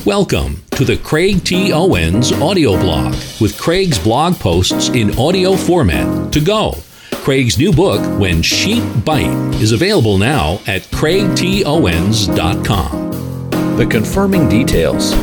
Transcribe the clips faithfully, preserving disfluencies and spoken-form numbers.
Welcome to the Craig T. Owens audio blog with Craig's blog posts in audio format to go. Craig's new book, When Sheep Bite, is available now at craig t owens dot com. The confirming details.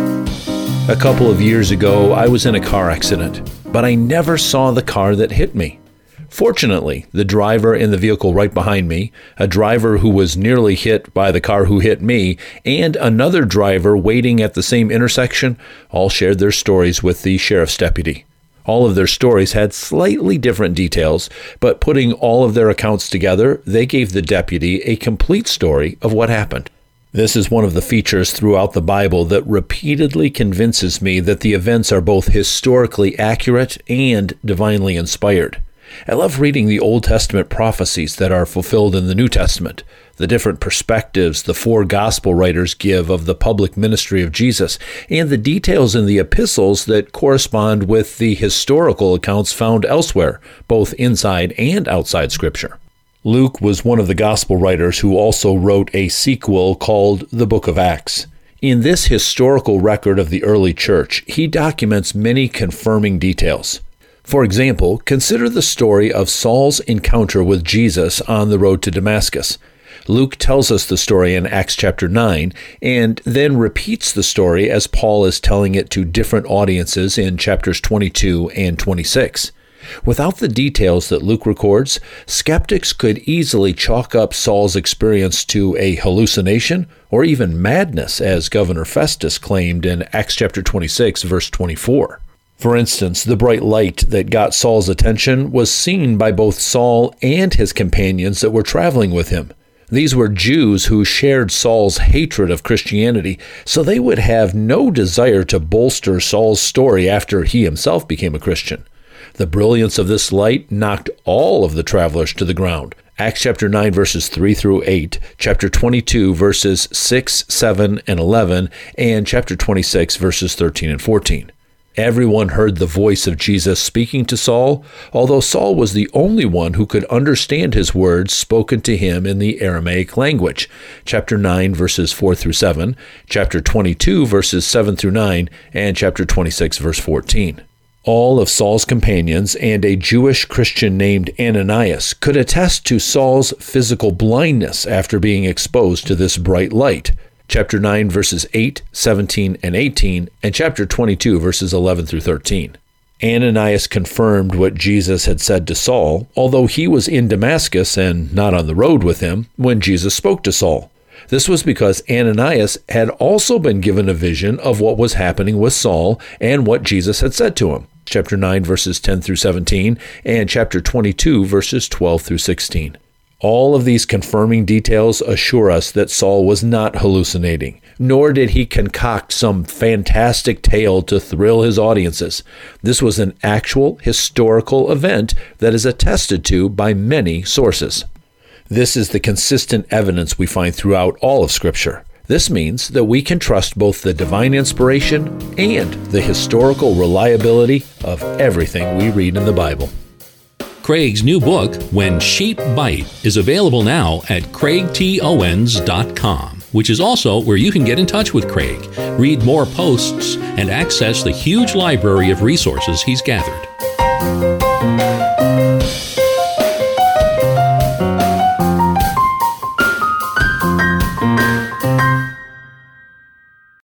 A couple of years ago, I was in a car accident, but I never saw the car that hit me. Fortunately, the driver in the vehicle right behind me, a driver who was nearly hit by the car who hit me, and another driver waiting at the same intersection all shared their stories with the sheriff's deputy. All of their stories had slightly different details, but putting all of their accounts together, they gave the deputy a complete story of what happened. This is one of the features throughout the Bible that repeatedly convinces me that the events are both historically accurate and divinely inspired. I love reading the Old Testament prophecies that are fulfilled in the New Testament, the different perspectives the four gospel writers give of the public ministry of Jesus, and the details in the epistles that correspond with the historical accounts found elsewhere, both inside and outside Scripture. Luke was one of the gospel writers who also wrote a sequel called the Book of Acts. In this historical record of the early church, he documents many confirming details. For example, consider the story of Saul's encounter with Jesus on the road to Damascus. Luke tells us the story in Acts chapter nine, and then repeats the story as Paul is telling it to different audiences in chapters twenty-two and twenty-six. Without the details that Luke records, skeptics could easily chalk up Saul's experience to a hallucination or even madness, as Governor Festus claimed in Acts chapter twenty-six, verse twenty-four. For instance, the bright light that got Saul's attention was seen by both Saul and his companions that were traveling with him. These were Jews who shared Saul's hatred of Christianity, so they would have no desire to bolster Saul's story after he himself became a Christian. The brilliance of this light knocked all of the travelers to the ground. Acts chapter nine, verses three through eight, chapter twenty-two, verses six, seven, and eleven, and chapter twenty-six, verses thirteen and fourteen. Everyone heard the voice of Jesus speaking to Saul, although Saul was the only one who could understand his words spoken to him in the Aramaic language. Chapter nine, verses four through seven, chapter twenty-two, verses seven through nine, and chapter twenty-six, verse fourteen. All of Saul's companions and a Jewish Christian named Ananias could attest to Saul's physical blindness after being exposed to this bright light. Chapter nine, verses eight, seventeen, and eighteen, and chapter twenty-two, verses eleven through thirteen. Ananias confirmed what Jesus had said to Saul, although he was in Damascus and not on the road with him when Jesus spoke to Saul. This was because Ananias had also been given a vision of what was happening with Saul and what Jesus had said to him. Chapter nine, verses ten through seventeen, and chapter twenty-two, verses twelve through sixteen. All of these confirming details assure us that Saul was not hallucinating, nor did he concoct some fantastic tale to thrill his audiences. This was an actual historical event that is attested to by many sources. This is the consistent evidence we find throughout all of Scripture. This means that we can trust both the divine inspiration and the historical reliability of everything we read in the Bible. Craig's new book, When Sheep Bite, is available now at craig t owens dot com, which is also where you can get in touch with Craig, read more posts, and access the huge library of resources he's gathered.